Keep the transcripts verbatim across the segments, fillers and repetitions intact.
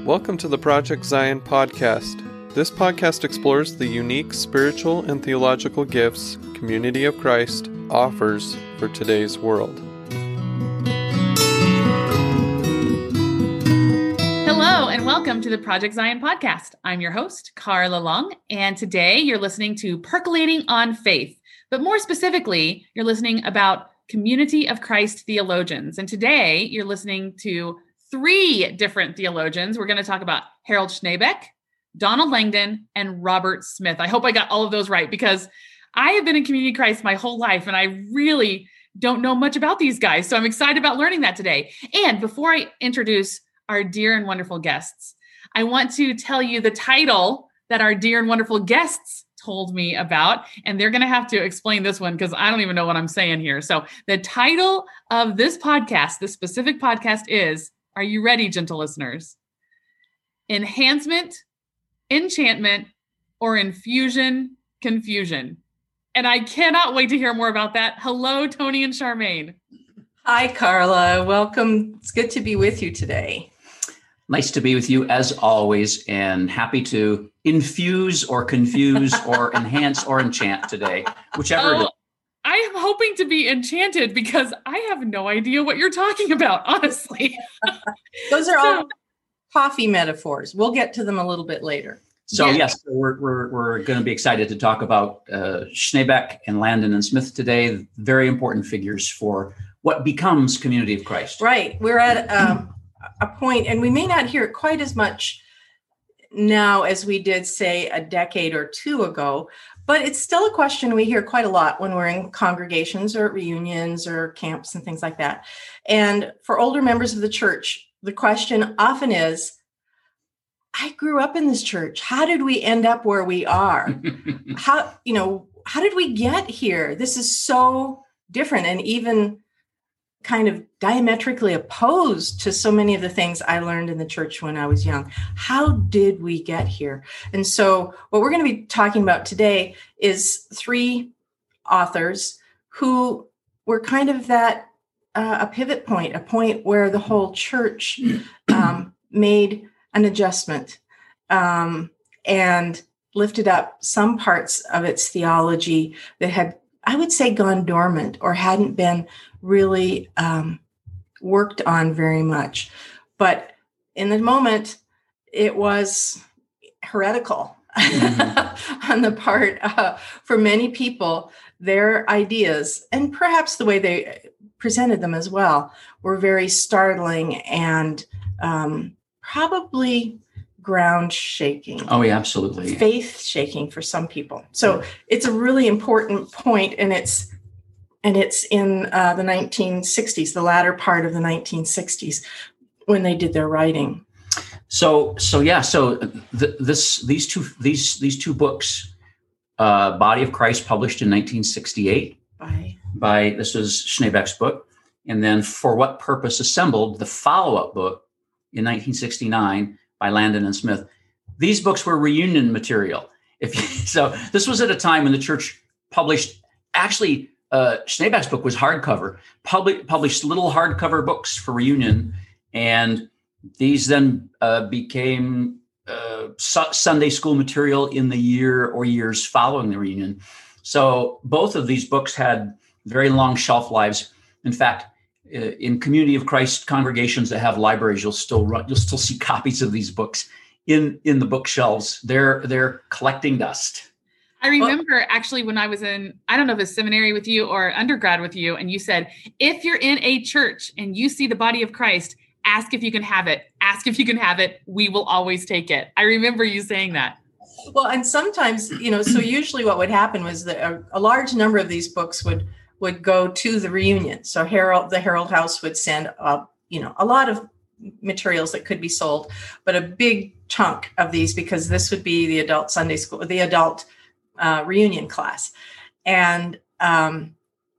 Welcome to the Project Zion podcast. This podcast explores the unique spiritual and theological gifts Community of Christ offers for today's world. Hello, and welcome to the Project Zion podcast. I'm your host, Carla Long, and today you're listening to Percolating on Faith. But more specifically, you're listening about Community of Christ theologians. And today you're listening to three different theologians. We're going to talk about Harold Schneebeck, Donald Langdon, and Robert Smith. I hope I got all of those right because I have been in Community of Christ my whole life, and I really don't know much about these guys. So I'm excited about learning that today. And before I introduce our dear and wonderful guests, I want to tell you the title that our dear and wonderful guests told me about, and they're going to have to explain this one because I don't even know what I'm saying here. So the title of this podcast, this specific podcast is, are you ready, gentle listeners? Enhancement, enchantment, or infusion, confusion. And I cannot wait to hear more about that. Hello, Tony and Charmaine. Hi, Carla. Welcome. It's good to be with you today. Nice to be with you as always, and happy to infuse or confuse or enhance or enchant today, whichever oh, it is. I am hoping to be enchanted because I have no idea what you're talking about, honestly. Those are all coffee metaphors. We'll get to them a little bit later. So Yeah. yes, we're we're we're going to be excited to talk about uh, Schneebeck and Langdon and Smith today. Very important figures for what becomes Community of Christ. Right. We're at um, a point, and we may not hear it quite as much now as we did, say, a decade or two ago, but it's still a question we hear quite a lot when we're in congregations or at reunions or camps and things like that. And for older members of the church, the question often is, I grew up in this church. How did we end up where we are? How, you know, how did we get here? This is so different and even kind of diametrically opposed to so many of the things I learned in the church when I was young. How did we get here? And so what we're going to be talking about today is three authors who were kind of that, uh, a pivot point, a point where the whole church um, made an adjustment um, and lifted up some parts of its theology that had, I would say, gone dormant or hadn't been really um, worked on very much. But in the moment, it was heretical mm-hmm. on the part uh, for many people. Their ideas, and perhaps the way they presented them as well, were very startling and um, probably ground shaking. Oh, yeah, absolutely. Faith shaking for some people. So it's a really important point, and it's and it's in uh, the nineteen sixties, the latter part of the nineteen sixties, when they did their writing. So, so yeah, so th- this these two these these two books, uh, Body of Christ, published in nineteen sixty-eight by by this was Schneebeck's book, and then For What Purpose Assembled, the follow-up book in nineteen sixty-nine by Langdon and Smith. These books were reunion material. If you, so, this was at a time when the church published actually. Uh, Schneebeck's book was hardcover, public, published little hardcover books for reunion, and these then uh, became uh, su- Sunday school material in the year or years following the reunion. So both of these books had very long shelf lives. In fact, uh, in Community of Christ congregations that have libraries, you'll still run, you'll still see copies of these books in in the bookshelves. They're they're collecting dust. I remember actually when I was in, I don't know if it's seminary with you or undergrad with you, and you said, if you're in a church and you see the Body of Christ, ask if you can have it. Ask if you can have it. We will always take it. I remember you saying that. Well, and sometimes, you know, so usually what would happen was that a, a large number of these books would would go to the reunion. So Harold, the Herald House would send, uh, you know, a lot of materials that could be sold, but a big chunk of these, because this would be the adult Sunday school, the adult Uh, reunion class. And um,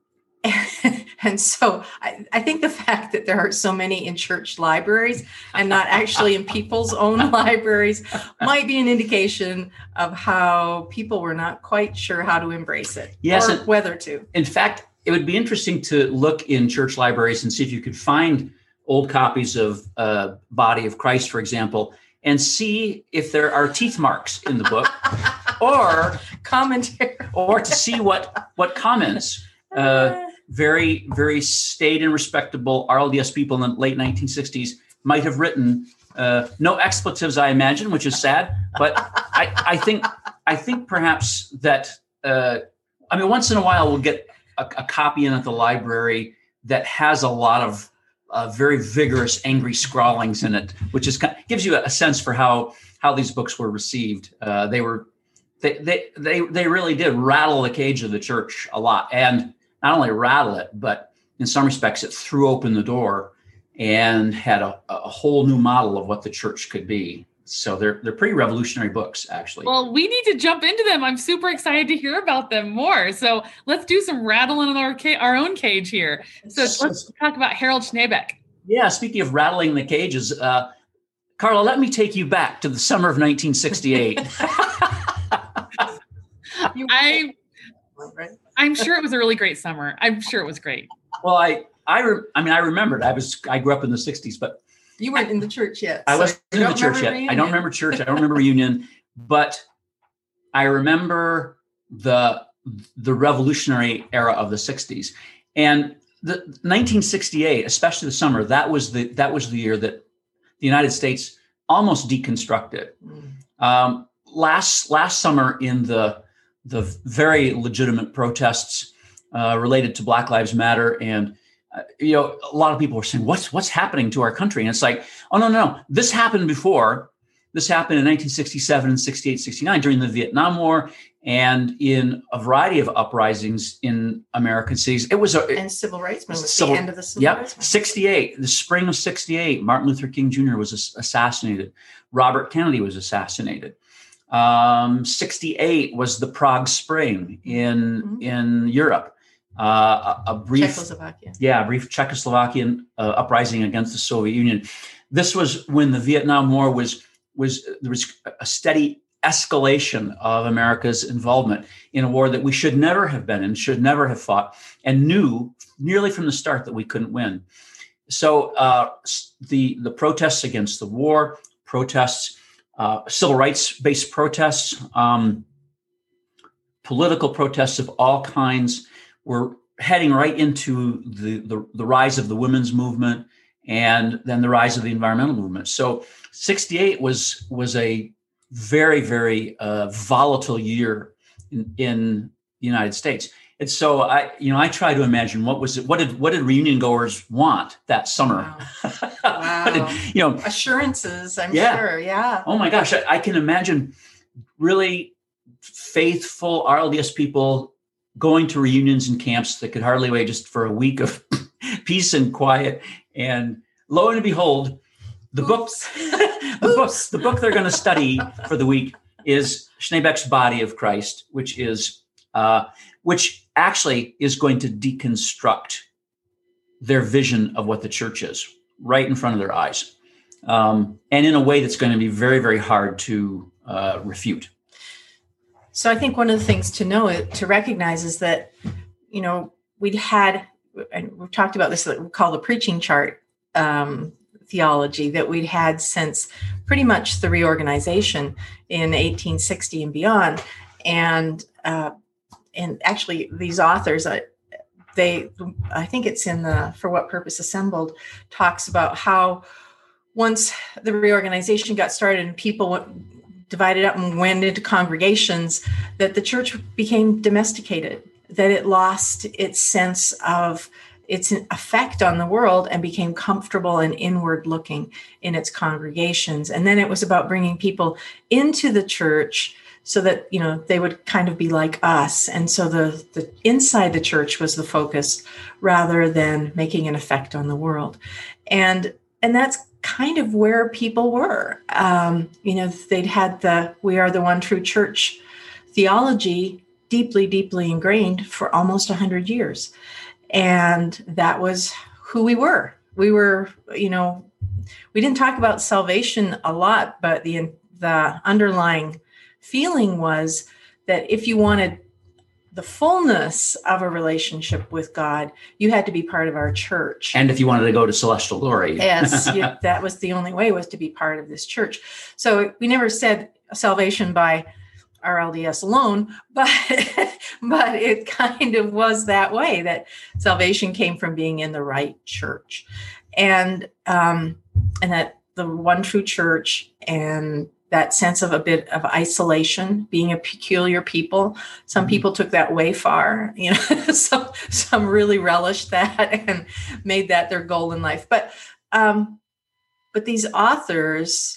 and so I, I think the fact that there are so many in church libraries and not actually in people's own libraries might be an indication of how people were not quite sure how to embrace it yes, or and, whether to. In fact, it would be interesting to look in church libraries and see if you could find old copies of uh, Body of Christ, for example, and see if there are teeth marks in the book, or commentary, or to see what what comments uh, very very staid and respectable R L D S people in the late nineteen sixties might have written. Uh, no expletives, I imagine, which is sad. But I, I think I think perhaps that uh, I mean, once in a while we'll get a, a copy in at the library that has a lot of uh, very vigorous, angry scrawlings in it, which is gives you a sense for how how these books were received. Uh, they were they, they they they really did rattle the cage of the church a lot, and not only rattle it, but in some respects, it threw open the door and had a, a whole new model of what the church could be. So they're they're pretty revolutionary books, actually. Well, we need to jump into them. I'm super excited to hear about them more. So let's do some rattling in our ca- our own cage here. So let's talk about Harold Schneebeck. Yeah, speaking of rattling the cages, uh, Carla, let me take you back to the summer of nineteen sixty-eight. I, I'm sure it was a really great summer. I'm sure it was great. Well, I I, re- I mean, I remembered. I was I grew up in the sixties, but you weren't in the church yet. I so wasn't in the church yet. Reunion. I don't remember church. I don't remember reunion, but I remember the the revolutionary era of the sixties. And the nineteen sixty-eight, especially the summer, that was the that was the year that the United States almost deconstructed. Mm. Um, last last summer, in the the very legitimate protests uh, related to Black Lives Matter, and uh, you know, a lot of people were saying, "What's what's happening to our country?" And it's like, oh no, no, no. This happened before. This happened in nineteen sixty-seven and sixty-eight, sixty-nine during the Vietnam War, and in a variety of uprisings in American cities. It was a and civil rights movement. Civil, the end of the civil yep, rights movement. sixty-eight, the spring of sixty-eight, Martin Luther King Junior was assassinated. Robert Kennedy was assassinated. Um, sixty-eight was the Prague Spring in mm-hmm. in Europe. Uh, a, a brief Czechoslovakia. Yeah, a brief Czechoslovakian uh, uprising against the Soviet Union. This was when the Vietnam War was was there was a steady escalation of America's involvement in a war that we should never have been in, should never have fought, and knew nearly from the start that we couldn't win. So uh, the the protests against the war, protests, uh, civil rights-based protests, um, political protests of all kinds, were heading right into the, the the rise of the women's movement, and then the rise of the environmental movement. So sixty-eight was was a very, very uh, volatile year in, in the United States. And so I, you know, I try to imagine what was it, what did what did reunion goers want that summer? Wow. Wow. did, you know, assurances, I'm yeah. sure. Yeah. Oh my gosh, I, I can imagine really faithful R L D S people going to reunions and camps that could hardly wait just for a week of peace and quiet. And lo and behold, the books, the books, the book they're going to study for the week is Schneebeck's Body of Christ, which is, uh, which actually is going to deconstruct their vision of what the church is right in front of their eyes, um, and in a way that's going to be very, very hard to uh, refute. So I think one of the things to know, to recognize, is that, you know, we'd had, and we've talked about this, that we call the preaching chart um, theology that we'd had since pretty much the reorganization in eighteen sixty and beyond. And uh, and actually these authors, uh, they, I think it's in the For What Purpose Assembled, talks about how once the reorganization got started and people went, divided up and went into congregations, that the church became domesticated, that it lost its sense of its effect on the world and became comfortable and inward looking in its congregations. And then it was about bringing people into the church so that, you know, they would kind of be like us. And so the, the inside the church was the focus rather than making an effect on the world. And, and that's kind of where people were. Um, you know, they'd had the "we are the one true church" theology deeply, deeply ingrained for almost a hundred years. And that was who we were. We were, you know, we didn't talk about salvation a lot, but the the underlying feeling was that if you wanted the fullness of a relationship with God, you had to be part of our church. And if you wanted to go to celestial glory. Yes, you, that was the only way, was to be part of this church. So we never said salvation by R L D S alone, but but it kind of was that way, that salvation came from being in the right church. And um, and that the one true church, and that sense of a bit of isolation, being a peculiar people. Some people took that way far, you know, some, some really relished that and made that their goal in life. But, um, but these authors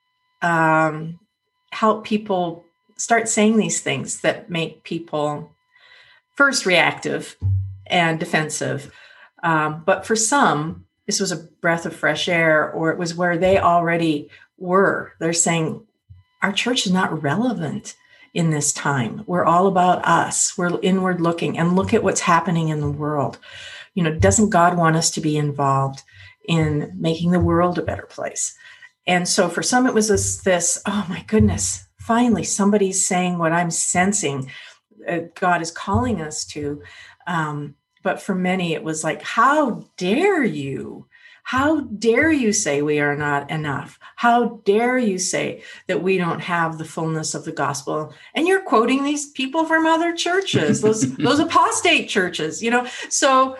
um, help people start saying these things that make people first reactive and defensive. Um, but for some, this was a breath of fresh air, or it was where they already were. They're saying, our church is not relevant in this time. We're all about us. We're inward looking, and look at what's happening in the world. You know, doesn't God want us to be involved in making the world a better place? And so for some, it was this, this oh my goodness, finally somebody's saying what I'm sensing uh, God is calling us to. Um, but for many, it was like, how dare you? How dare you say we are not enough? How dare you say that we don't have the fullness of the gospel? And you're quoting these people from other churches, those those apostate churches, you know. So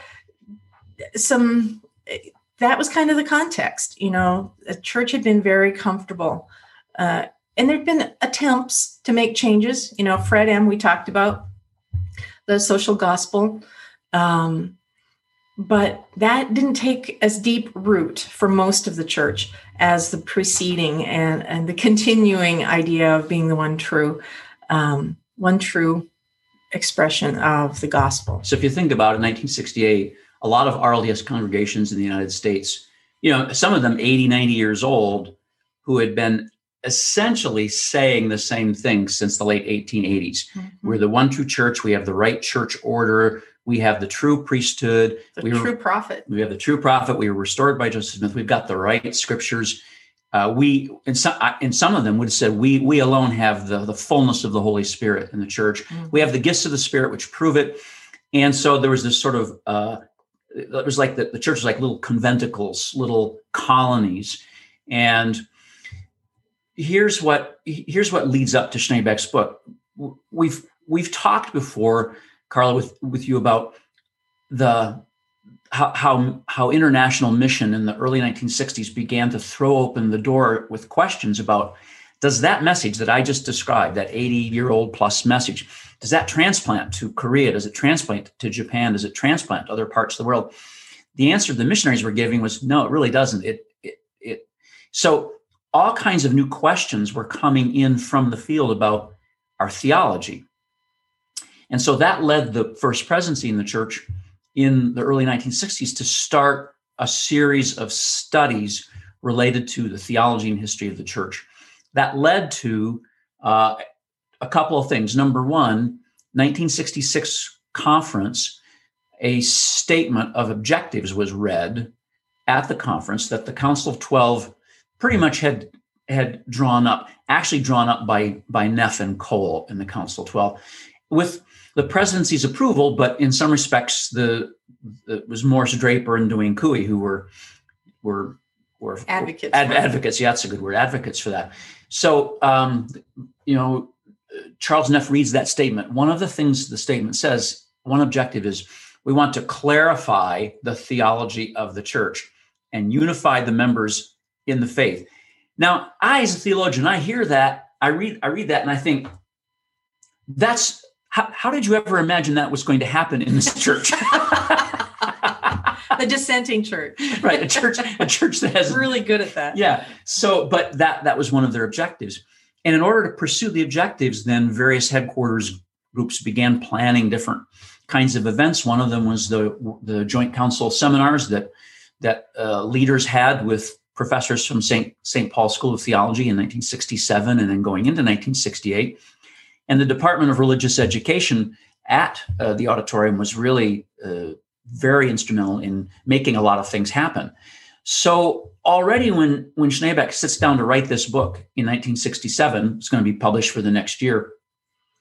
some that was kind of the context, you know. The church had been very comfortable, uh, and there'd been attempts to make changes. You know, Fred M. We talked about the social gospel. Um, But that didn't take as deep root for most of the church as the preceding and, and the continuing idea of being the one true, um, one true expression of the gospel. So if you think about it, in nineteen sixty-eight, a lot of R L D S congregations in the United States, you know, some of them eighty, ninety years old, who had been essentially saying the same thing since the late eighteen eighties. Mm-hmm. We're the one true church. We have the right church order. We have the true priesthood. The we true were, prophet. We have the true prophet. We were restored by Joseph Smith. We've got the right scriptures. Uh, we, in some, in some of them would have said, we, we alone have the, the fullness of the Holy Spirit in the church. Mm-hmm. We have the gifts of the Spirit, which prove it. And so there was this sort of, uh, it was like the, the church was like little conventicles, little colonies. And here's what, here's what leads up to Schneebeck's book. We've, we've talked before, Carla, with, with you about the how, how how international mission in the early nineteen sixties began to throw open the door with questions about, does that message that I just described, that eighty-year-old plus message, does that transplant to Korea? Does it transplant to Japan? Does it transplant to other parts of the world? The answer the missionaries were giving was, no, it really doesn't. It it it. So all kinds of new questions were coming in from the field about our theology. And so that led the First Presidency in the church in the early nineteen sixties to start a series of studies related to the theology and history of the church. That led to uh, a couple of things. Number one, nineteen sixty-six conference, a statement of objectives was read at the conference that the Council of Twelve pretty much had, had drawn up, actually drawn up by, by Neff and Cole in the Council of Twelve, with the presidency's approval, but in some respects, the, the it was Morris Draper and Dwayne Cooey who were were were advocates. Ad, advocates, yeah, that's a good word. Advocates for that. So, um, you know, Charles Neff reads that statement. One of the things the statement says, one objective is, we want to clarify the theology of the church and unify the members in the faith. Now, I, as a theologian, I hear that, I read, I read that, and I think, that's. How, how did you ever imagine that was going to happen in this church? The dissenting church. Right, a church, a church that has really good at that. Yeah. So, but that that was one of their objectives. And in order to pursue the objectives, then various headquarters groups began planning different kinds of events. One of them was the the Joint Council seminars that that uh, leaders had with professors from Saint Saint Paul School of Theology in nineteen sixty-seven, and then going into nineteen sixty-eight. And the Department of Religious Education at uh, the auditorium was really uh, very instrumental in making a lot of things happen. So already when, when Schneebeck sits down to write this book in nineteen sixty-seven, it's going to be published for the next year,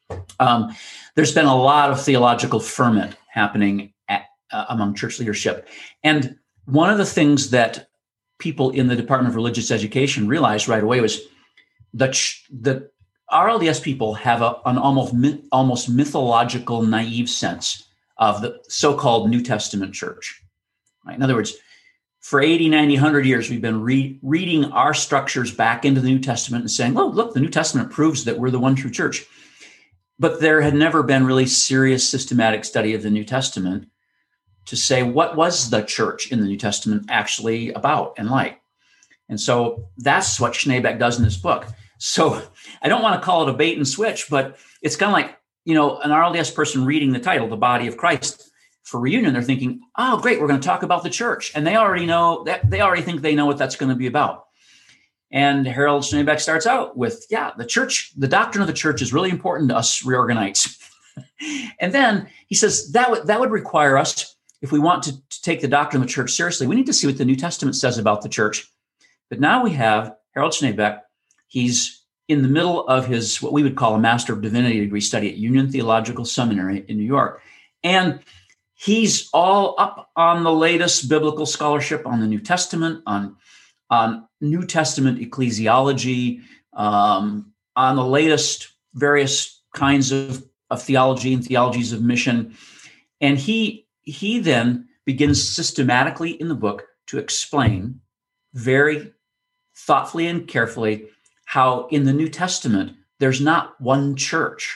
Um, there's been a lot of theological ferment happening at, uh, among church leadership. And one of the things that people in the Department of Religious Education realized right away was that ch- the R L D S people have a, an almost myth, almost mythological, naive sense of the so-called New Testament church. Right? In other words, for eighty, ninety, one hundred years, we've been re- reading our structures back into the New Testament and saying, oh, look, the New Testament proves that we're the one true church. But there had never been really serious systematic study of the New Testament to say, what was the church in the New Testament actually about and like? And so that's what Schneebeck does in this book. So I don't want to call it a bait and switch, but it's kind of like, you know, an R L D S person reading the title, The Body of Christ. For reunion, they're thinking, oh, great, we're going to talk about the church. And they already know that they already think they know what that's going to be about. And Harold Schneebeck starts out with, yeah, the church, the doctrine of the church is really important to us reorganites. And then he says that would that would require us, if we want to, to take the doctrine of the church seriously, we need to see what the New Testament says about the church. But now we have Harold Schneebeck. He's in the middle of his, what we would call a Master of Divinity degree study at Union Theological Seminary in New York. And he's all up on the latest biblical scholarship on the New Testament, on, on New Testament ecclesiology, um, on the latest various kinds of, of theology and theologies of mission. And he, he then begins systematically in the book to explain very thoughtfully and carefully how in the New Testament, there's not one church.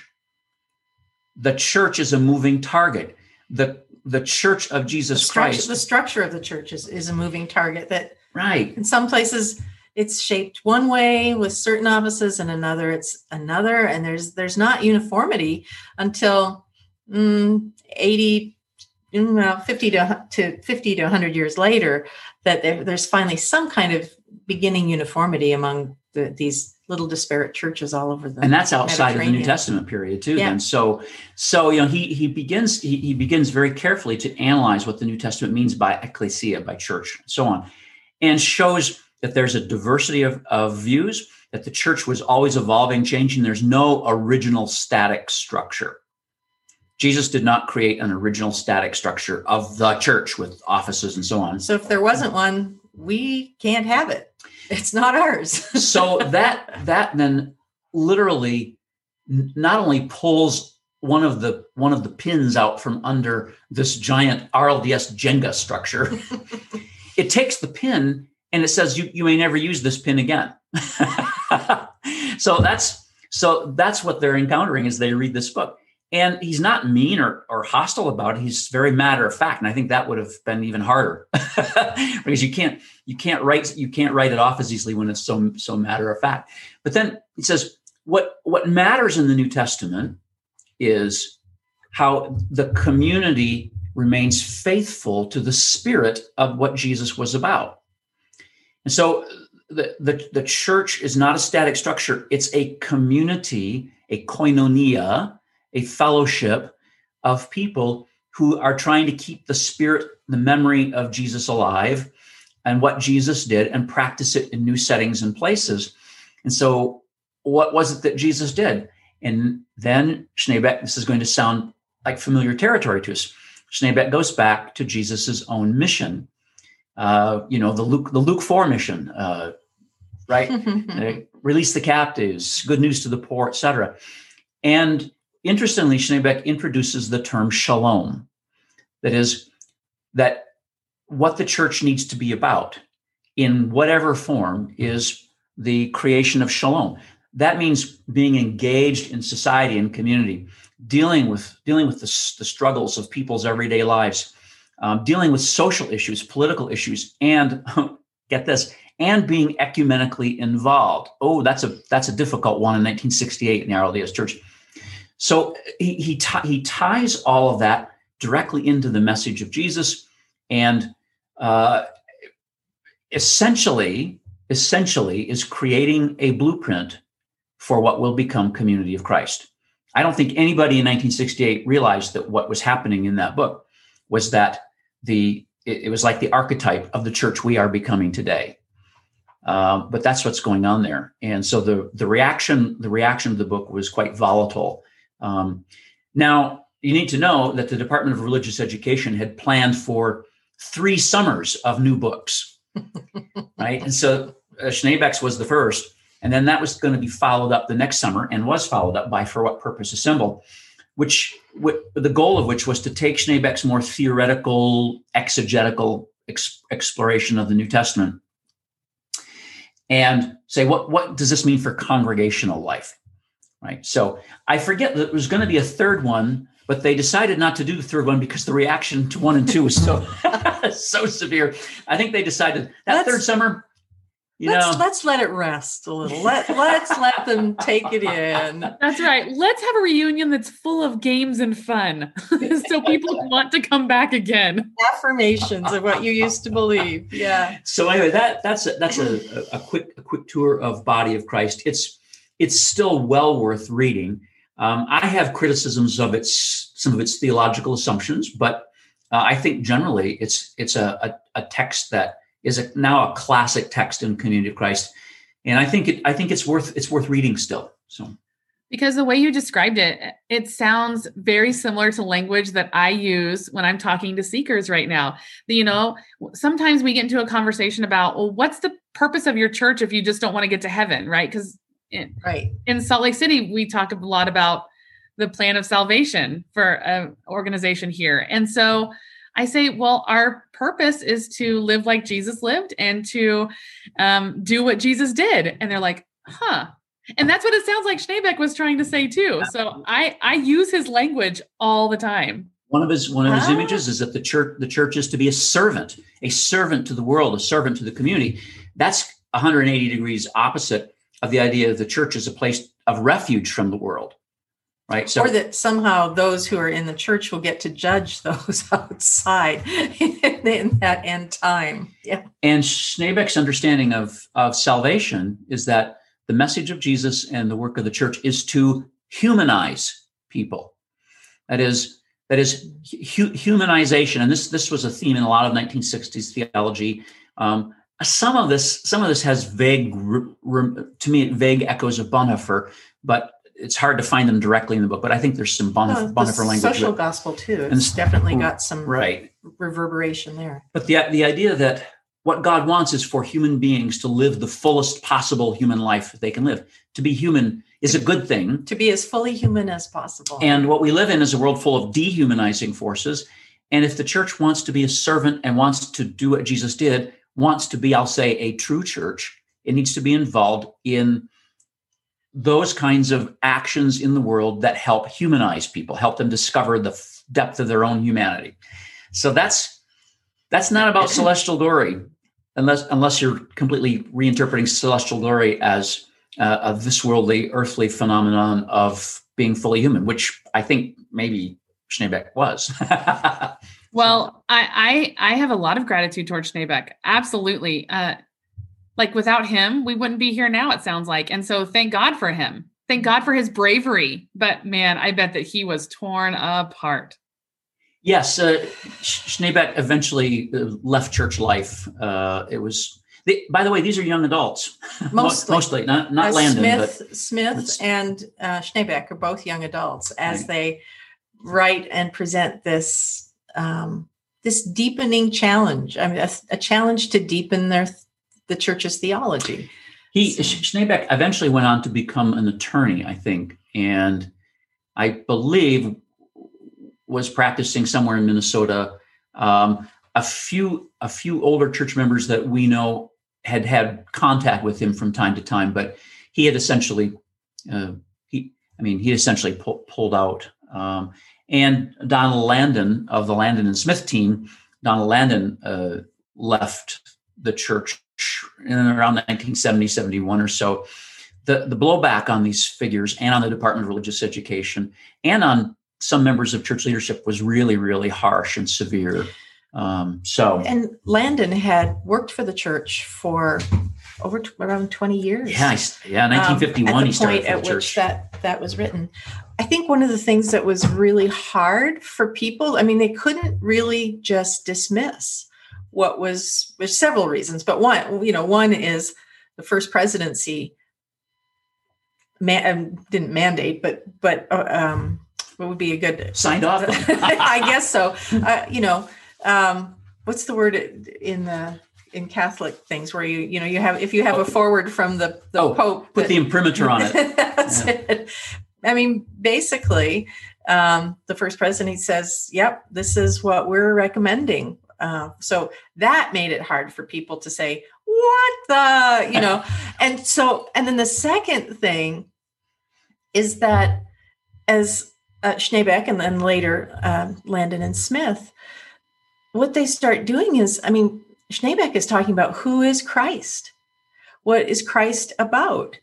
The church is a moving target. The The church of Jesus the structure, Christ. The structure of the church is, is a moving target that right. In some places it's shaped one way with certain offices, and another it's another. And there's there's not uniformity until mm, eighty, well, fifty to, to fifty to one hundred years later, that there, there's finally some kind of beginning uniformity among the, these little disparate churches all over the and that's outside of the New Testament period too. Yeah. And so, so you know, he he begins he, he begins very carefully to analyze what the New Testament means by ecclesia, by church, and so on, and shows that there's a diversity of, of views, that the church was always evolving, changing. There's no original static structure. Jesus did not create an original static structure of the church with offices and so on. So if there wasn't one, we can't have it. It's not ours. So that that then literally not only pulls one of the one of the pins out from under this giant R L D S Jenga structure, it takes the pin and it says you you may never use this pin again. so that's so that's what they're encountering as they read this book. And he's not mean or, or hostile about it. He's very matter of fact. And I think that would have been even harder because you can't you can't write you can't write it off as easily when it's so so matter of fact. But then he says what what matters in the New Testament is how the community remains faithful to the spirit of what Jesus was about. And so the, the, the church is not a static structure. It's a community, a koinonia, a fellowship of people who are trying to keep the spirit, the memory of Jesus alive and what Jesus did and practice it in new settings and places. And so what was it that Jesus did? And then Schneebeck, this is going to sound like familiar territory to us. Schneebeck goes back to Jesus's own mission. Uh, you know, the Luke, the Luke four mission, uh, right? uh, release the captives, good news to the poor, et cetera. And interestingly, Schneebeck introduces the term shalom. That is, that what the church needs to be about in whatever form is the creation of shalom. That means being engaged in society and community, dealing with dealing with the, the struggles of people's everyday lives, um, dealing with social issues, political issues, and get this, and being ecumenically involved. Oh, that's a that's a difficult one in nineteen sixty-eight in the R L D S Church. So he he, t- he ties all of that directly into the message of Jesus, and uh, essentially, essentially is creating a blueprint for what will become Community of Christ. I don't think anybody in nineteen sixty-eight realized that what was happening in that book was that the it, it was like the archetype of the church we are becoming today. Um, but that's what's going on there, and so the the reaction the reaction of the book was quite volatile. Um, now, you need to know that the Department of Religious Education had planned for three summers of new books, right? And so uh, Schneebeck's was the first, and then that was going to be followed up the next summer and was followed up by For What Purpose Assembled, which w- the goal of which was to take Schneebeck's more theoretical, exegetical ex- exploration of the New Testament and say, what, what does this mean for congregational life, right? So I forget that there was going to be a third one, but they decided not to do the third one because the reaction to one and two was so so severe. I think they decided that let's, third summer, you let's, know. Let's let it rest a little. Let, let's let them take it in. That's right. Let's have a reunion that's full of games and fun so people want to come back again. Affirmations of what you used to believe. Yeah. So anyway, that that's a, that's a, a quick a quick tour of Body of Christ. It's it's still well worth reading. Um, I have criticisms of its some of its theological assumptions, but uh, I think generally it's it's a, a, a text that is a, now a classic text in Community of Christ, and I think it I think it's worth it's worth reading still. So, because the way you described it, it sounds very similar to language that I use when I'm talking to seekers right now. You know, sometimes we get into a conversation about, well, what's the purpose of your church if you just don't want to get to heaven, right? Because In, right. in Salt Lake City, we talk a lot about the plan of salvation for an organization here. And so I say, well, our purpose is to live like Jesus lived and to um, do what Jesus did. And they're like, huh. And that's what it sounds like Schneebeck was trying to say too. So I, I use his language all the time. One of his one of his ah. images is that the church the church is to be a servant, a servant to the world, a servant to the community. That's one hundred eighty degrees opposite of the idea of the church as a place of refuge from the world, right? So, or that somehow those who are in the church will get to judge those outside in that end time. Yeah. And Schneebeck's understanding of, of salvation is that the message of Jesus and the work of the church is to humanize people. That is, that is hu- humanization. And this, this was a theme in a lot of nineteen sixties theology. Um, Some of this, some of this has vague, to me, vague echoes of Bonhoeffer, but it's hard to find them directly in the book. But I think there's some Bonhoeffer, well, Bonhoeffer language. Social that, gospel too. It's and, definitely got some right. reverberation there. But the the idea that what God wants is for human beings to live the fullest possible human life that they can live. To be human is a good thing. To be as fully human as possible. And what we live in is a world full of dehumanizing forces. And if the church wants to be a servant and wants to do what Jesus did, wants to be, I'll say, a true church, it needs to be involved in those kinds of actions in the world that help humanize people, help them discover the f- depth of their own humanity. So that's that's not about celestial glory, unless unless you're completely reinterpreting celestial glory as uh, a this worldly, earthly phenomenon of being fully human, which I think maybe Schneebeck was. Well, I, I I have a lot of gratitude towards Schneebeck. Absolutely. Uh, like without him, we wouldn't be here now, it sounds like. And so thank God for him. Thank God for his bravery. But man, I bet that he was torn apart. Yes. Uh, Schneebeck eventually left church life. Uh, it was, they, by the way, these are young adults. Mostly. Mostly, not, not uh, Landon. Smith, but Smith and uh, Schneebeck are both young adults as right. they write and present this um, this deepening challenge. I mean, a, a challenge to deepen their the church's theology. He so. Schneebeck eventually went on to become an attorney, I think, and I believe was practicing somewhere in Minnesota. Um, a few a few older church members that we know had had contact with him from time to time, but he had essentially uh, he I mean he essentially pull, pulled out. Um, and Donald Landon of the Landon and Smith team, Donald Landon uh, left the church in around nineteen seventy, seventy-one or so. The, the blowback on these figures and on the Department of Religious Education and on some members of church leadership was really, really harsh and severe. Um, so, and Landon had worked for the church for over t- around twenty years. Yeah, yeah, nineteen fifty-one. Um, he started at the point for the at which church. that that was written. I think one of the things that was really hard for people. I mean, they couldn't really just dismiss what was. There's several reasons, but one, you know, one is the first presidency man, didn't mandate, but but uh, um, what would be a good signed off? I guess so. Uh, you know, um, what's the word in the in Catholic things where you you know you have if you have a forward from the, the oh, Pope, put that, the imprimatur on it. That's yeah. it. I mean, basically, um, the first president says, "Yep, this is what we're recommending." Uh, so that made it hard for people to say, "What the," you know, and so and then the second thing is that as uh, Schneebeck and then later uh, Landon and Smith, what they start doing is, I mean, Schneebeck is talking about who is Christ, what is Christ about,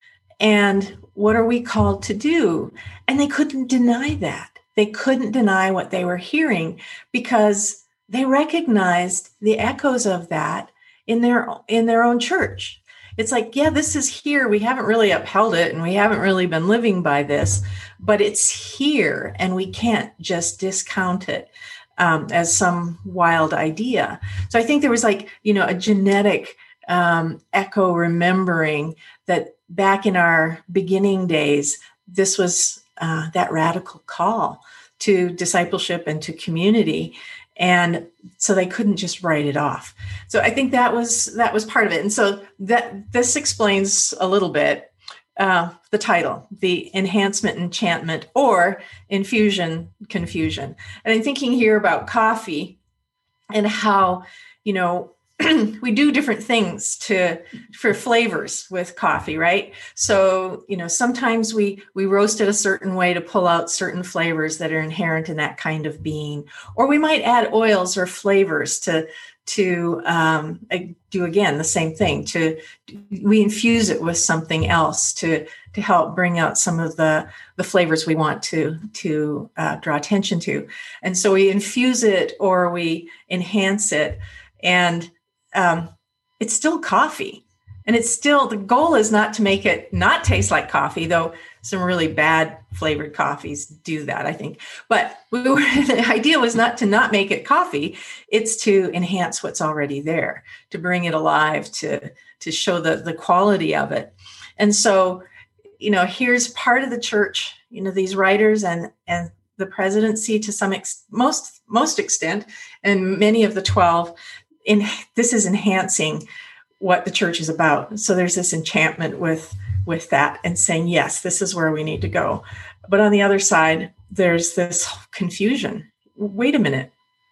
and what are we called to do? And they couldn't deny that. They couldn't deny what they were hearing because they recognized the echoes of that in their in their own church. It's like, yeah, this is here. We haven't really upheld it and we haven't really been living by this, but it's here and we can't just discount it um, as some wild idea. So I think there was like, you know, a genetic um, echo remembering that back in our beginning days, this was uh, that radical call to discipleship and to community. And so they couldn't just write it off. So I think that was that was part of it. And so that this explains a little bit uh, the title, the enhancement, enchantment, or infusion, confusion. And I'm thinking here about coffee and how, you know, we do different things to for flavors with coffee, right? So, you know, sometimes we we roast it a certain way to pull out certain flavors that are inherent in that kind of bean, or we might add oils or flavors to to um, do again the same thing. To we infuse it with something else to to help bring out some of the the flavors we want to to uh, draw attention to, and so we infuse it or we enhance it, and Um, it's still coffee, and it's still, the goal is not to make it not taste like coffee, though some really bad flavored coffees do that, I think. But we were, the idea was not to not make it coffee. It's to enhance what's already there, to bring it alive, to, to show the, the quality of it. And so, you know, here's part of the church, you know, these writers and, and the presidency to some ex- most, most extent, and many of the twelve, in this is enhancing what the church is about. So there's this enchantment with, with that and saying, yes, this is where we need to go. But on the other side, there's this confusion. Wait a minute.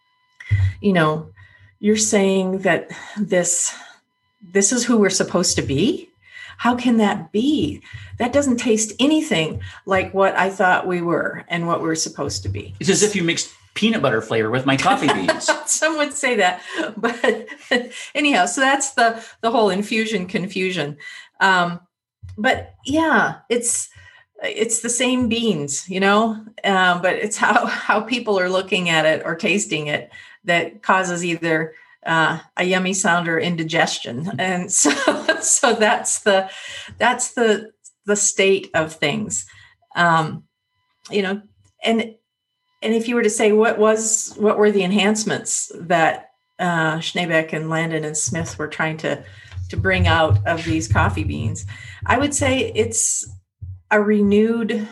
You know, you're saying that this, this is who we're supposed to be? How can that be? That doesn't taste anything like what I thought we were and what we we're supposed to be. It's as if you mixed peanut butter flavor with my coffee beans. Some would say that, but anyhow, so that's the, the whole infusion confusion. Um, but yeah, it's, it's the same beans, you know, um, but it's how, how people are looking at it or tasting it that causes either uh, a yummy sound or indigestion. And so, so that's the, that's the, the state of things, um, you know, and, And if you were to say what was what were the enhancements that uh, Schneebeck and Landon and Smith were trying to to bring out of these coffee beans, I would say it's a renewed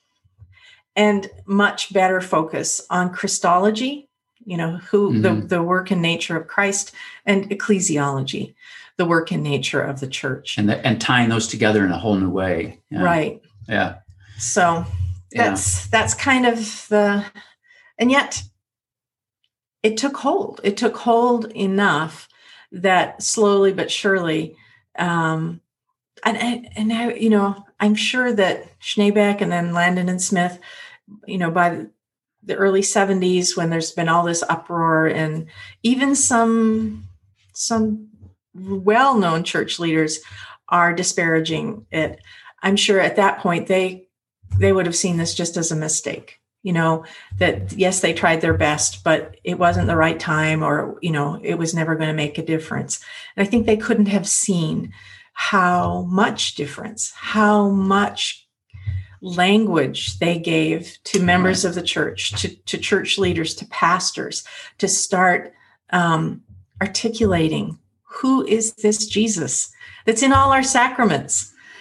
and much better focus on Christology, you know, who mm-hmm. the, the work and nature of Christ, and ecclesiology, the work and nature of the church. And the, and tying those together in a whole new way. Yeah. Right. Yeah. So that's yeah. that's kind of the, and yet it took hold. It took hold enough that slowly but surely, um, and and, and I, you know, I'm sure that Schneebeck and then Landon and Smith, you know, by the, the early seventies, when there's been all this uproar, and even some some well-known church leaders are disparaging it, I'm sure at that point they they would have seen this just as a mistake. You know, that yes, they tried their best, but it wasn't the right time, or, you know, it was never going to make a difference. And I think they couldn't have seen how much difference, how much language they gave to members of the church, to, to church leaders, to pastors, to start um, articulating, who is this Jesus that's in all our sacraments?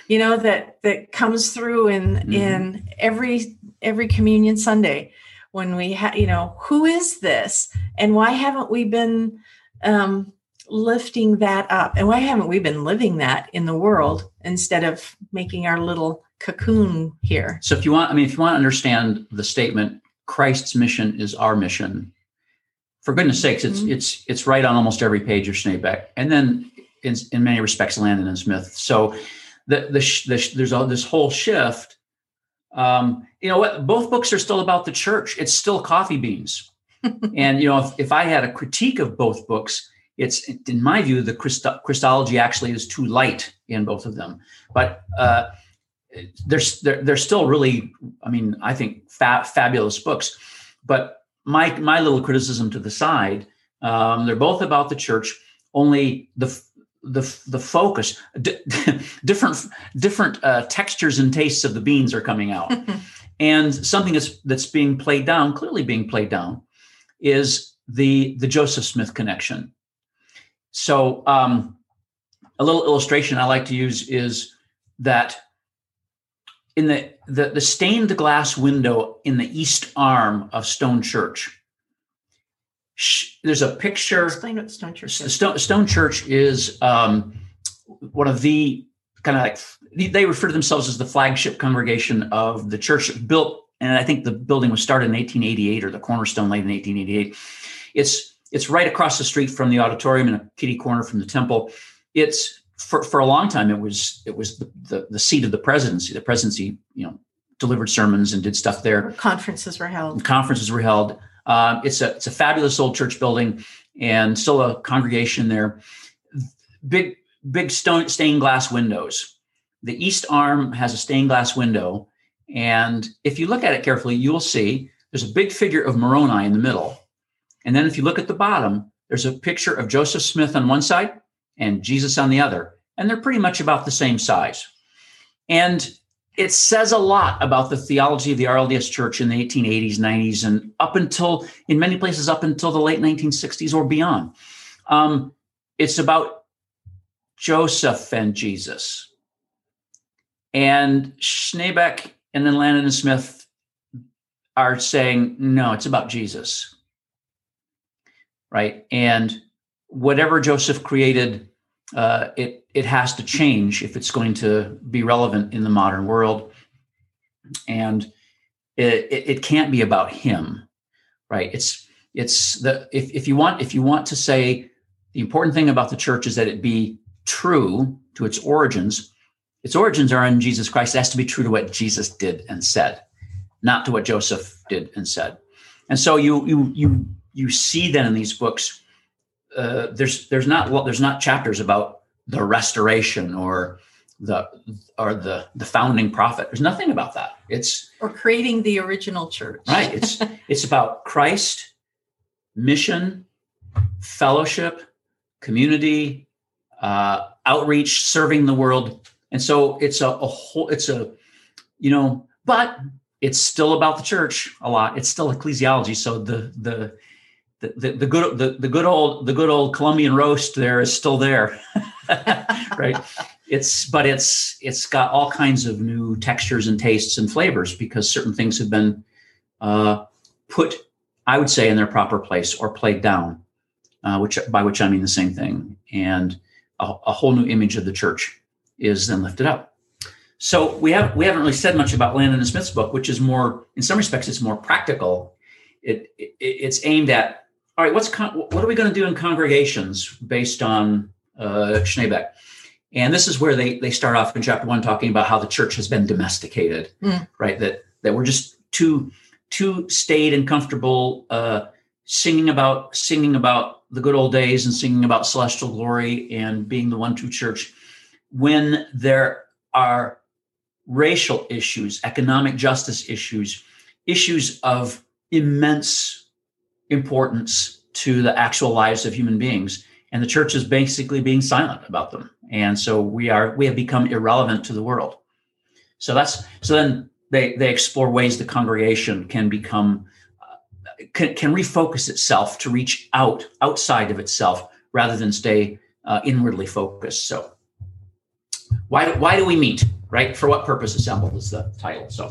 you know, that that comes through in mm-hmm. in every every communion Sunday when we have, you know, who is this, and why haven't we been um, lifting that up, and why haven't we been living that in the world instead of making our little cocoon here? So if you want, I mean, if you want to understand the statement, Christ's mission is our mission, for goodness sakes, it's mm-hmm. it's it's right on almost every page of Schneebeck, and then in, in many respects, Landon and Smith. So the the, the there's all this whole shift. Um, you know what? Both books are still about the church. It's still coffee beans, and you know, if, if I had a critique of both books, it's, in my view, the Christ- Christology actually is too light in both of them. But uh, there's they're, they're still really, I mean, I think fa- fabulous books. But my my little criticism to the side, um, they're both about the church. Only the the the focus, d- different different uh, textures and tastes of the beans are coming out, and something that's that's being played down, clearly being played down, is the the Joseph Smith connection. So um, a little illustration I like to use is that in the, the, the stained glass window in the east arm of Stone Church, sh- there's a picture. Explain what Stone Church is. Stone, Stone Church is um, one of the kind of like, they refer to themselves as the flagship congregation of the church built, and I think the building was started in eighteen eighty-eight, or the cornerstone laid in eighteen eighty-eight. It's It's right across the street from the auditorium in a kitty corner from the temple. It's for, for a long time, it was it was the, the, the seat of the presidency. The presidency, you know, delivered sermons and did stuff there. Conferences were held. Conferences were held. Um, it's a it's a fabulous old church building, and still a congregation there. Big big stone stained glass windows. The east arm has a stained glass window, and if you look at it carefully, you will see there's a big figure of Moroni in the middle. And then if you look at the bottom, there's a picture of Joseph Smith on one side and Jesus on the other. And they're pretty much about the same size. And it says a lot about the theology of the R L D S Church in the eighteen eighties, nineties, and up until, in many places, up until the late nineteen sixties or beyond. Um, it's about Joseph and Jesus. And Schneebeck and then Landon and Smith are saying, no, it's about Jesus. Right. And whatever Joseph created, uh, it it has to change if it's going to be relevant in the modern world. And it, it, it can't be about him. Right. It's it's the if, if you want if you want to say the important thing about the church is that it be true to its origins, its origins are in Jesus Christ. It has to be true to what Jesus did and said, not to what Joseph did and said. And so you you you you see then in these books, uh, there's there's not well, there's not chapters about the restoration or the or the the founding prophet. There's nothing about that. It's or creating the original church. Right. It's it's about Christ, mission, fellowship, community, uh, outreach, serving the world. And so it's a, a whole it's a you know, but it's still about the church a lot. It's still ecclesiology. So the the the the, the good the, the good old the good old Colombian roast there is still there, right? It's but it's it's got all kinds of new textures and tastes and flavors because certain things have been uh, put, I would say, in their proper place or played down, uh, which by which I mean the same thing, and a, a whole new image of the church is then lifted up. So we have we haven't really said much about Landon and Smith's book, which is more, in some respects, it's more practical. It, it it's aimed at, all right, what's con- what are we going to do in congregations based on uh, Schneebeck? And this is where they they start off in chapter one talking about how the church has been domesticated, mm. right? That that we're just too too staid and comfortable uh, singing about singing about the good old days and singing about celestial glory and being the one true church, when there are racial issues, economic justice issues, issues of immense importance to the actual lives of human beings. And the church is basically being silent about them. And so we are, we have become irrelevant to the world. So that's, so then they, they explore ways the congregation can become, uh, can, can refocus itself to reach out, outside of itself, rather than stay uh, inwardly focused. So why, why do we meet, right? For what purpose assembled is the title. So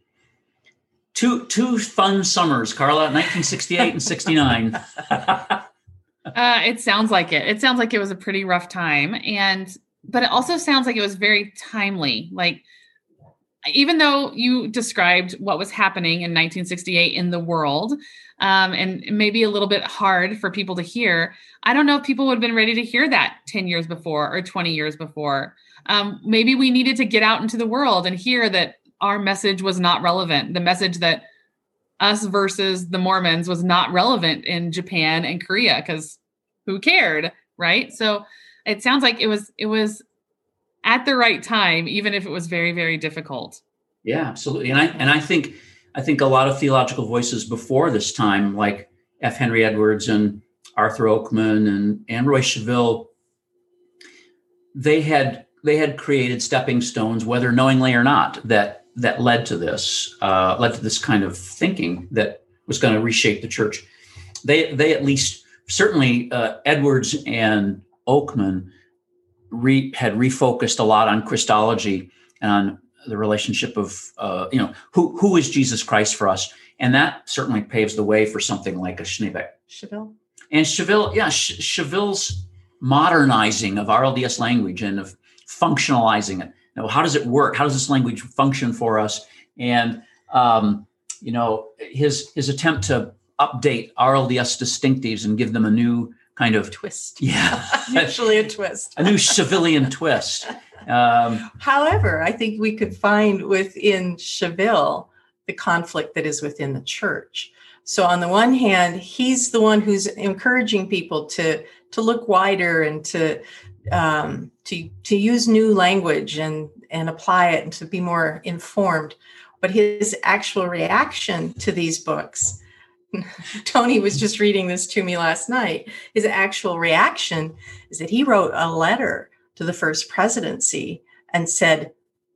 two, two fun summers, Carla, nineteen sixty-eight and sixty-nine. uh, it sounds like it. It sounds like it was a pretty rough time. And, but it also sounds like it was very timely. Like, even though you described what was happening in nineteen sixty-eight in the world, um, and maybe a little bit hard for people to hear, I don't know if people would have been ready to hear that ten years before or twenty years before. Um, maybe we needed to get out into the world and hear that our message was not relevant. The message that us versus the Mormons was not relevant in Japan and Korea, because who cared, right? So it sounds like it was it was at the right time, even if it was very, very difficult. Yeah, absolutely. And I and I think I think a lot of theological voices before this time, like F. Henry Edwards and Arthur Oakman and, and Roy Cheville, they had they had created stepping stones, whether knowingly or not, that that led to this, uh, led to this kind of thinking that was going to reshape the church. They they at least certainly uh, Edwards and Oakman Re, had refocused a lot on Christology and on the relationship of, uh, you know, who who is Jesus Christ for us? And that certainly paves the way for something like a Schneebeck. Cheville? And Cheville, yeah, Ch- Cheville's modernizing of R L D S language and of functionalizing it. You know, how does it work? How does this language function for us? And, um, you know, his his attempt to update R L D S distinctives and give them a new kind of twist. Yeah. Usually a twist. A new civilian twist. Um, However, I think we could find within Cheville the conflict that is within the church. So on the one hand, he's the one who's encouraging people to, to look wider and to, um, to, to use new language and, and apply it and to be more informed. But his actual reaction to these books, Tony was just reading this to me last night. His actual reaction is that he wrote a letter to the first presidency and said,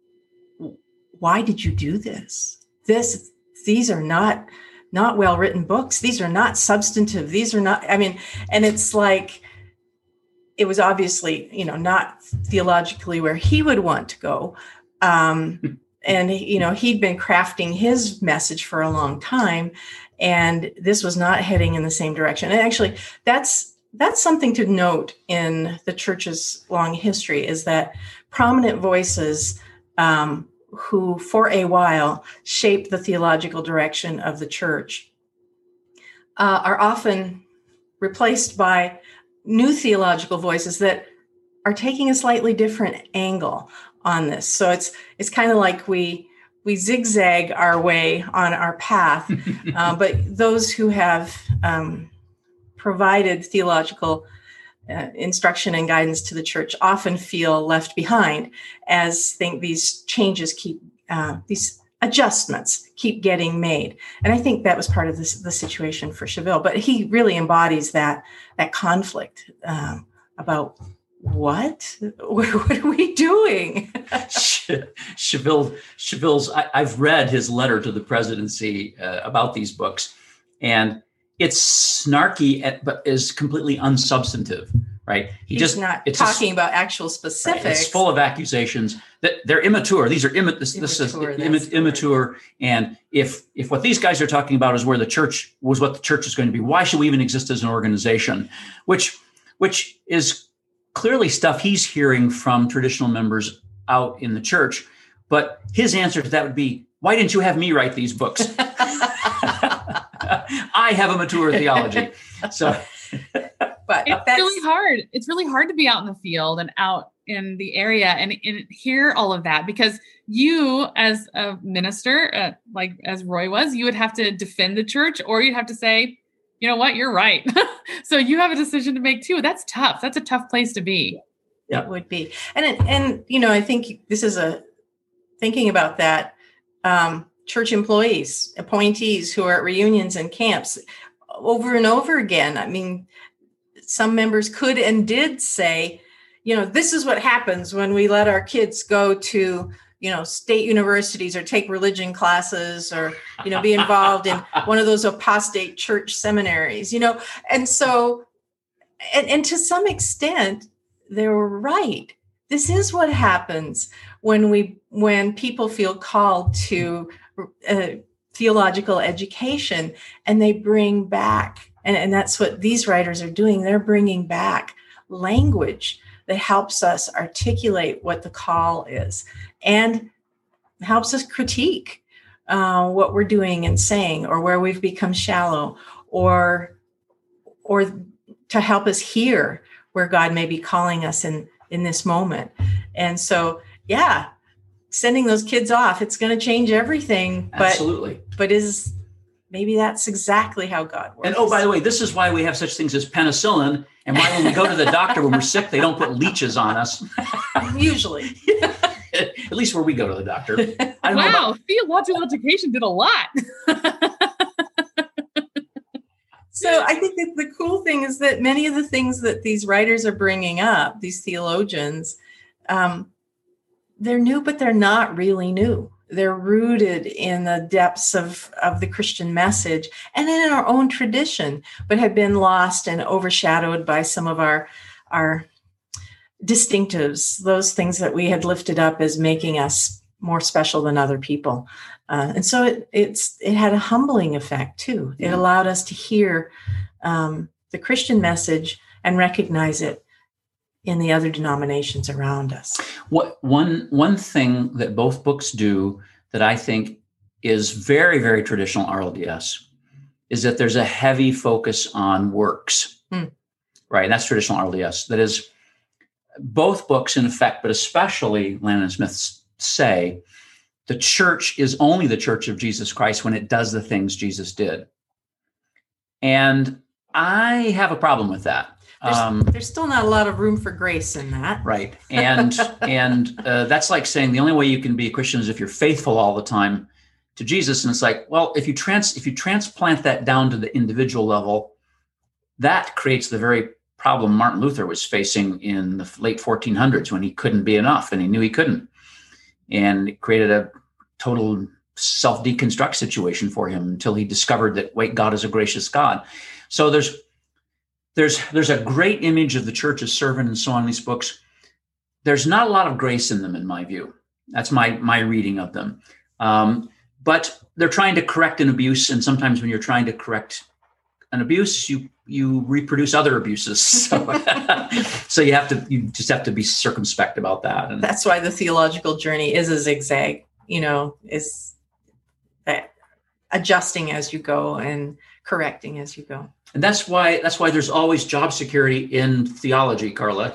why did you do this? This, these are not, not well-written books. These are not substantive. These are not, I mean, and it's like, it was obviously, you know, not theologically where he would want to go. Um, and, you know, he'd been crafting his message for a long time. And this was not heading in the same direction. And actually, that's that's something to note in the church's long history, is that prominent voices um, who, for a while, shaped the theological direction of the church uh, are often replaced by new theological voices that are taking a slightly different angle on this. So it's it's kind of like we we zigzag our way on our path, uh, but those who have um, provided theological uh, instruction and guidance to the church often feel left behind, as think these changes keep, uh, these adjustments keep getting made. And I think that was part of this, the situation for Cheville, but he really embodies that, that conflict um, about what? What are we doing? Cheville, Cheville's, I, I've read his letter to the presidency uh, about these books, and it's snarky, at, but is completely unsubstantive, right? He He's just not it's talking a, about actual specifics. Right, it's full of accusations that they're immature. These are imma- this, this is imma- immature. And if if what these guys are talking about is where the church was, what the church is going to be, why should we even exist as an organization? Which which is clearly stuff he's hearing from traditional members out in the church. But his answer to that would be, why didn't you have me write these books? I have a mature theology. So, but it's that's really hard. It's really hard to be out in the field and out in the area and, and hear all of that, because you, as a minister, uh, like as Roy was, you would have to defend the church, or you'd have to say, you know what, you're right. So you have a decision to make too. That's tough. That's a tough place to be. Yeah. It would be. And, it, and, you know, I think this is a, thinking about that, um, church employees, appointees who are at reunions and camps over and over again. I mean, some members could and did say, you know, this is what happens when we let our kids go to, you know, state universities or take religion classes or, you know, be involved in one of those apostate church seminaries, you know. And so, and, and to some extent, they were right. this is what happens when we when people feel called to uh, theological education, and they bring back, and, and that's what these writers are doing. They're bringing back language that helps us articulate what the call is and helps us critique uh, what we're doing and saying, or where we've become shallow, or or to help us hear where God may be calling us in, in this moment. And so, yeah, sending those kids off, it's going to change everything. But, Absolutely. But is maybe that's exactly how God works. And oh, by the way, this is why we have such things as penicillin, and why when we go to the doctor when we're sick, they don't put leeches on us. Usually. At least where we go to the doctor. I don't wow, know about- theological education did a lot. So I think that the cool thing is that many of the things that these writers are bringing up, these theologians, um, they're new, but they're not really new. They're rooted in the depths of, of the Christian message and in our own tradition, but have been lost and overshadowed by some of our, our distinctives, those things that we had lifted up as making us more special than other people. Uh, and so it, it's it had a humbling effect, too. It allowed us to hear um, the Christian message and recognize it in the other denominations around us. What one one thing that both books do that I think is very, very traditional R L D S is that there's a heavy focus on works, Hmm. right? That's traditional R L D S. That is, both books, in effect, but especially Landon and Smith say, the church is only the church of Jesus Christ when it does the things Jesus did. And I have a problem with that. There's, Um, there's still not a lot of room for grace in that. Right. And and uh, that's like saying the only way you can be a Christian is if you're faithful all the time to Jesus. And it's like, well, if you trans if you transplant that down to the individual level, that creates the very problem Martin Luther was facing in the late fourteen hundreds when he couldn't be enough and he knew he couldn't. And it created a total self-deconstruct situation for him until he discovered that, wait, God is a gracious God. So there's There's there's a great image of the church as servant and so on in these books. There's not a lot of grace in them, in my view. That's my my reading of them. Um, but they're trying to correct an abuse, and sometimes when you're trying to correct an abuse, you you reproduce other abuses. So, so you have to you just have to be circumspect about that. And That's why the theological journey is a zigzag. You know, is that adjusting as you go and correcting as you go. And that's why that's why there's always job security in theology, Carla.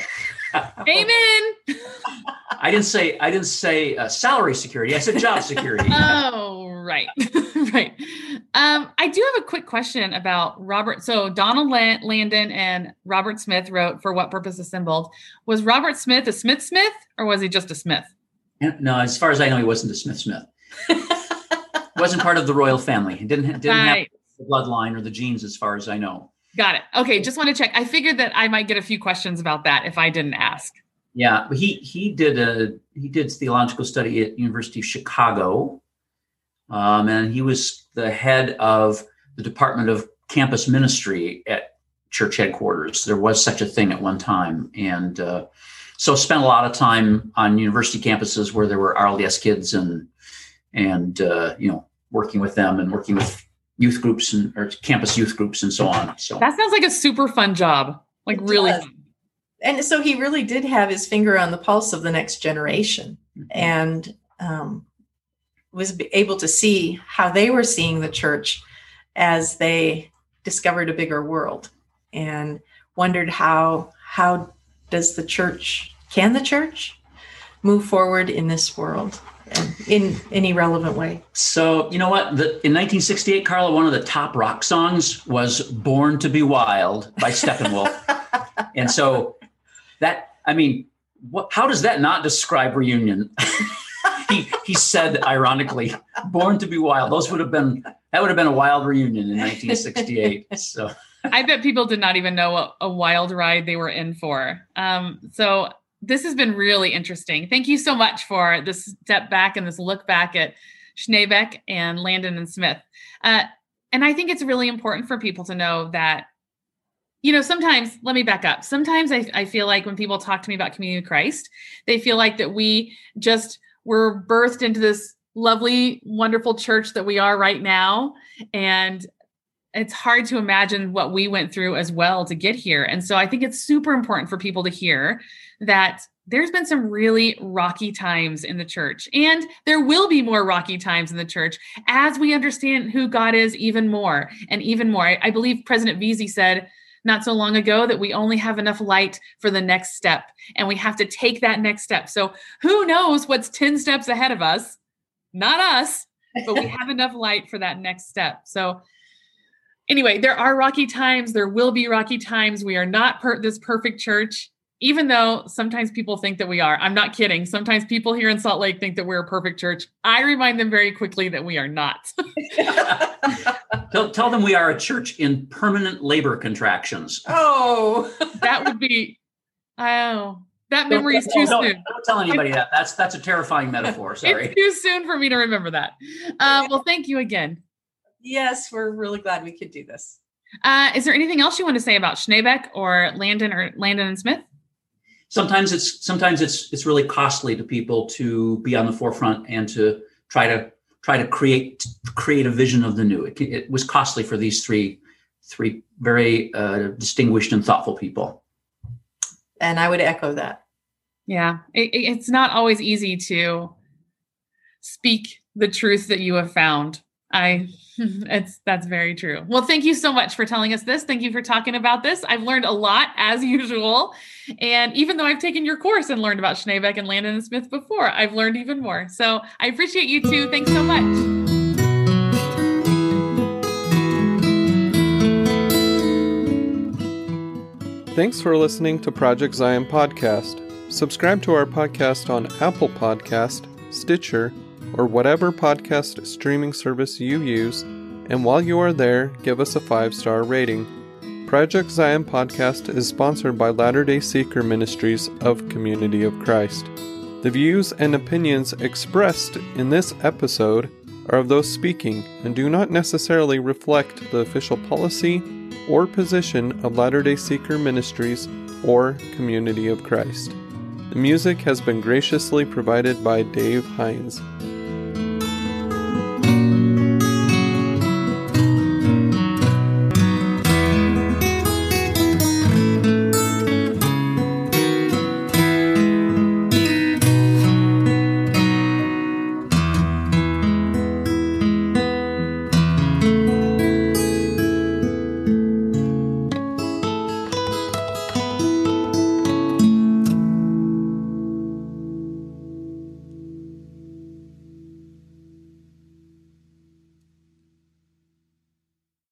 Amen. I didn't say I didn't say uh, salary security. I said job security. Oh, right, right. Um, I do have a quick question about Robert. So Donald Land- Landon and Robert Smith wrote For What Purpose Assembled. Was Robert Smith a Smith Smith, or was he just a Smith? No, as far as I know, he wasn't a Smith Smith. Wasn't part of the royal family. He didn't didn't Right. have the bloodline or the genes, as far as I know. Got it. Okay, just want to check. I figured that I might get a few questions about that if I didn't ask. Yeah, but he he did a he did theological study at University of Chicago, um, and he was the head of the Department of Campus Ministry at church headquarters. There was such a thing at one time, and uh, so spent a lot of time on university campuses where there were R L D S kids and and uh, you know working with them and working with youth groups and or campus youth groups and so on. So That sounds like a super fun job. Like It really does. fun. And so he really did have his finger on the pulse of the next generation, and um, was b- able to see how they were seeing the church as they discovered a bigger world, and wondered how how does the church, can the church move forward in this world and in any relevant way? So, you know what? The, in nineteen sixty-eight, Carla, one of the top rock songs was Born to Be Wild by Steppenwolf. And so that, I mean, what, how does that not describe reunion? he he said, ironically, Born to Be Wild. Those would have been, that would have been a wild reunion in nineteen sixty-eight. So I bet people did not even know what a wild ride they were in for. Um, so this has been really interesting. Thank you so much for this step back and this look back at Schneebeck and Landon and Smith. Uh, and I think it's really important for people to know that You know, sometimes, let me back up. Sometimes I, I feel like when people talk to me about Community of Christ, they feel like that we just were birthed into this lovely, wonderful church that we are right now. And it's hard to imagine what we went through as well to get here. And so I think it's super important for people to hear that there's been some really rocky times in the church, and there will be more rocky times in the church as we understand who God is even more and even more. I, I believe President Veazey said not so long ago that we only have enough light for the next step, and we have to take that next step. So who knows what's ten steps ahead of us? Not us, but we have enough light for that next step. So anyway, there are rocky times. There will be rocky times. We are not per- this perfect church, even though sometimes people think that we are. I'm not kidding. Sometimes people here in Salt Lake think that we're a perfect church. I remind them very quickly that we are not. tell, tell them we are a church in permanent labor contractions. Oh, that would be, oh, that memory is too don't, soon. Don't, don't tell anybody that. That's that's a terrifying metaphor. Sorry. It's too soon for me to remember that. Uh, well, thank you again. yes, we're really glad we could do this. Uh, is there anything else you want to say about Schneebeck or Landon or Landon and Smith? Sometimes it's sometimes it's it's really costly to people to be on the forefront and to try to try to create create a vision of the new. It, it was costly for these three three very uh, distinguished and thoughtful people. And I would echo that. Yeah, it, it's not always easy to speak the truth that you have found. I, it's, that's very true. Well, thank you so much for telling us this. Thank you for talking about this. I've learned a lot as usual. And even though I've taken your course and learned about Schneebeck and Landon and Smith before, I've learned even more. So I appreciate you too. Thanks so much. Thanks for listening to Project Zion Podcast. Subscribe to our podcast on Apple Podcast, Stitcher, or whatever podcast streaming service you use, and while you are there, give us a five-star rating. Project Zion Podcast is sponsored by Latter-day Seeker Ministries of Community of Christ. The views and opinions expressed in this episode are of those speaking and do not necessarily reflect the official policy or position of Latter-day Seeker Ministries or Community of Christ. The music has been graciously provided by Dave Hines.